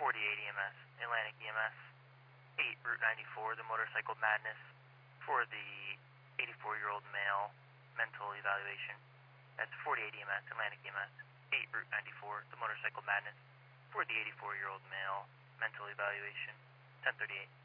48 EMS, Atlantic EMS, 8 Route 94, the motorcycle madness for the 84-year-old male mental evaluation. That's 48 EMS, Atlantic EMS, 8 Route 94, the motorcycle madness for the 84-year-old male mental evaluation, 1038.